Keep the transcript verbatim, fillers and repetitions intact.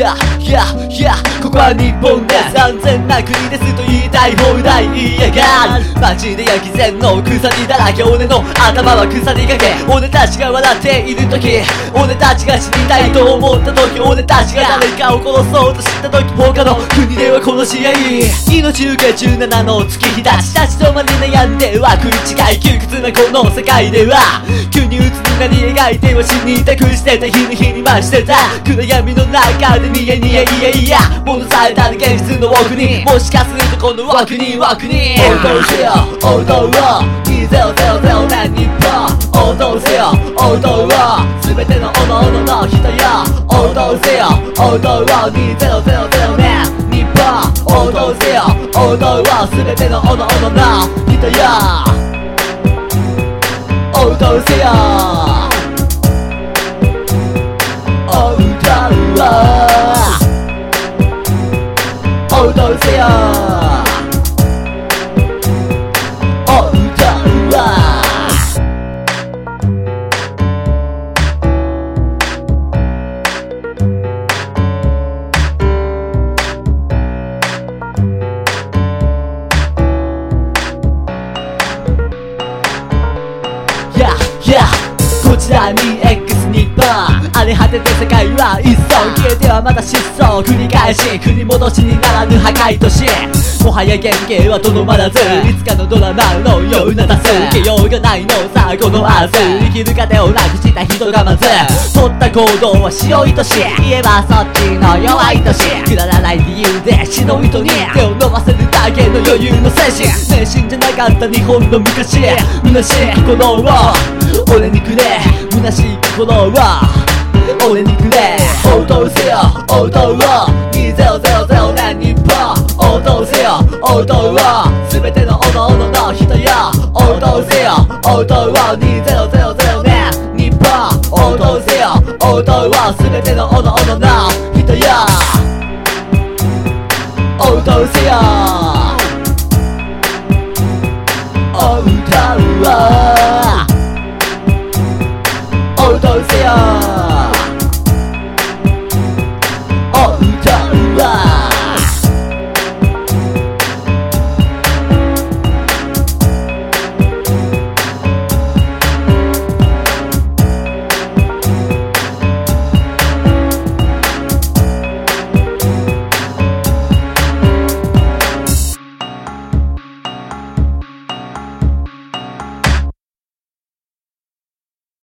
Yeah, yeah, yeah ここは日本です。安全な国ですと言いたい放題言いやがる。街でヤギ前の草にだらけ、俺の頭は草にかけ、俺たちが笑っている時、俺たちが死にたいと思った時、俺たちが誰かを殺そうとした時、他の国では殺し合い、命受けじゅうななの月日たち立ち止まり悩んでは食い違い窮屈なこの世界では、急に鬱になり描いては死に託してた、日に日に増してた暗闇の中でニヤニヤいやいや戻された現実の奥に、もしかするとこの枠に枠に踊せよ踊ろうにせん年日本、踊せよ踊ろう全てのおのおのの人よ、踊せよ踊ろうにせん年日本、踊せよ踊ろう全てのおのおのの人よ、踊せよ踊ろう踊せよこちらに X 日本、荒れ果てて世界は一層消えてはまた失踪繰り返し、繰り戻しにならぬ破壊都市、もはや原型はとどまらず、いつかのドラマのような多数受けようがないのさこの明日、生きる糧をなくした人がまず取った行動は白いとし、言えばそっちの弱いとし、くだらない理由で死の糸に手を伸ばせるだけの余裕の精神、迷信じゃなかった日本の昔、虚しい心を俺にくれ、虚しい心を俺にくれ、踊せよ踊ろうにせん年日本、踊せよ踊ろう全てのおのおのの人よ、踊せよ踊ろうにせん年日本、踊せよ踊ろう全てのおのおのの人よ、踊せよ踊ろう踊せよ